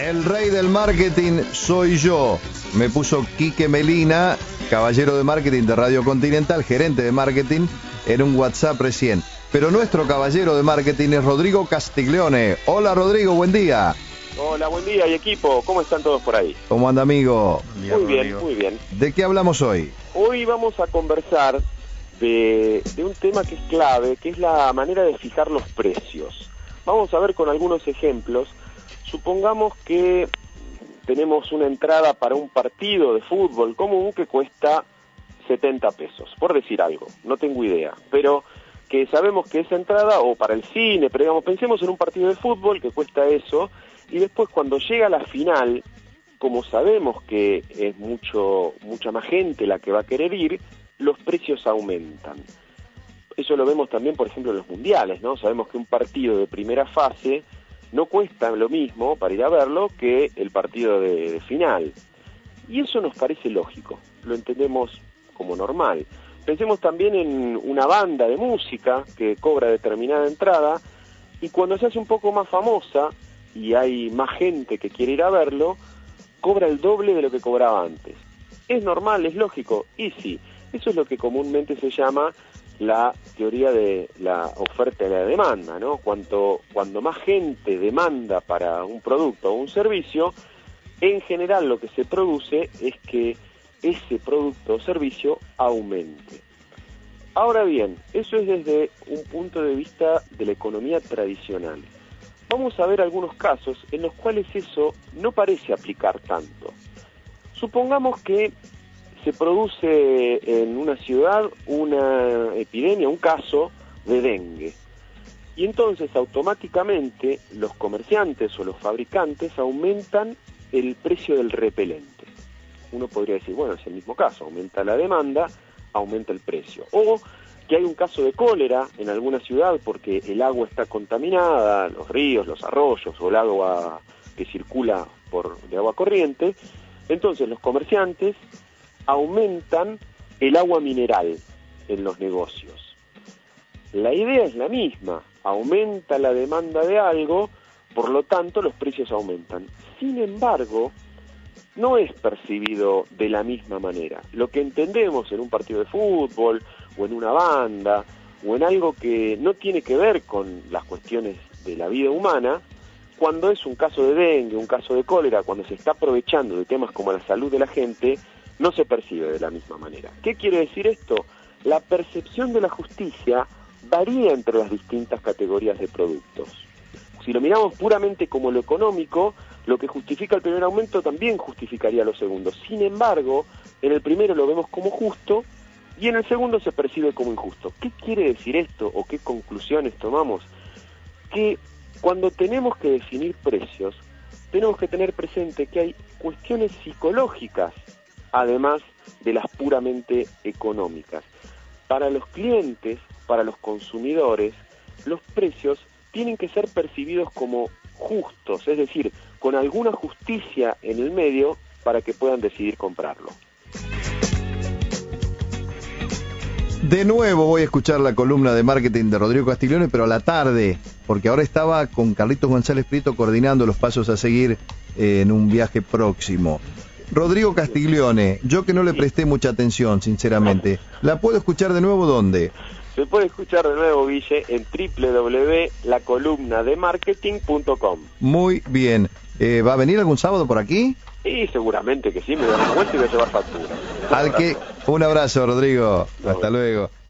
El rey del marketing soy yo, me puso Quique Melina, caballero de marketing de Radio Continental, gerente de marketing, en un WhatsApp recién. Pero nuestro caballero de marketing es Rodrigo Castiglione. Hola Rodrigo, buen día. Hola, buen día y equipo, ¿cómo están todos por ahí? ¿Cómo anda, amigo? Muy bien, muy bien. ¿De qué hablamos hoy? Hoy vamos a conversar de un tema que es clave, que es la manera de fijar los precios. Vamos a ver con algunos ejemplos. Supongamos que tenemos una entrada para un partido de fútbol común que cuesta 70 pesos, por decir algo, no tengo idea, pero que sabemos que esa entrada, o para el cine, pero digamos, pensemos en un partido de fútbol que cuesta eso, y después cuando llega la final, como sabemos que es mucha más gente la que va a querer ir, los precios aumentan. Eso lo vemos también, por ejemplo, en los mundiales, ¿no? Sabemos que un partido de primera fase no cuesta lo mismo para ir a verlo que el partido de final. Y eso nos parece lógico, lo entendemos como normal. Pensemos también en una banda de música que cobra determinada entrada y cuando se hace un poco más famosa y hay más gente que quiere ir a verlo, cobra el doble de lo que cobraba antes. ¿Es normal? ¿Es lógico? Y sí, eso es lo que comúnmente se llama la teoría de la oferta y la demanda, ¿no? Cuando más gente demanda para un producto o un servicio, en general lo que se produce es que ese producto o servicio aumente. Ahora bien, eso es desde un punto de vista de la economía tradicional. Vamos a ver algunos casos en los cuales eso no parece aplicar tanto. Supongamos que se produce en una ciudad una epidemia, un caso de dengue. Y entonces automáticamente los comerciantes o los fabricantes aumentan el precio del repelente. Uno podría decir, bueno, es el mismo caso, aumenta la demanda, aumenta el precio. O que hay un caso de cólera en alguna ciudad porque el agua está contaminada, los ríos, los arroyos o el agua que circula de agua corriente. Entonces los comerciantes aumentan el agua mineral en los negocios. La idea es la misma, aumenta la demanda de algo, por lo tanto los precios aumentan. Sin embargo, no es percibido de la misma manera. Lo que entendemos en un partido de fútbol, o en una banda, o en algo que no tiene que ver con las cuestiones de la vida humana, cuando es un caso de dengue, un caso de cólera, cuando se está aprovechando de temas como la salud de la gente, no se percibe de la misma manera. ¿Qué quiere decir esto? La percepción de la justicia varía entre las distintas categorías de productos. Si lo miramos puramente como lo económico, lo que justifica el primer aumento también justificaría los segundos. Sin embargo, en el primero lo vemos como justo y en el segundo se percibe como injusto. ¿Qué quiere decir esto o qué conclusiones tomamos? Que cuando tenemos que definir precios, tenemos que tener presente que hay cuestiones psicológicas además de las puramente económicas. Para los clientes, para los consumidores, los precios tienen que ser percibidos como justos, es decir, con alguna justicia en el medio para que puedan decidir comprarlo. De nuevo voy a escuchar la columna de marketing de Rodrigo Castiglione, pero a la tarde, porque ahora estaba con Carlitos González Prieto coordinando los pasos a seguir en un viaje próximo. Rodrigo Castiglione, yo que no le presté mucha atención, sinceramente, ¿la puedo escuchar de nuevo dónde? Se puede escuchar de nuevo, Ville, en www.lacolumnademarketing.com. Muy bien. ¿Va a venir algún sábado por aquí? Sí, seguramente que sí, me voy a dar una vuelta y voy a llevar factura. Un abrazo, Rodrigo. Hasta luego.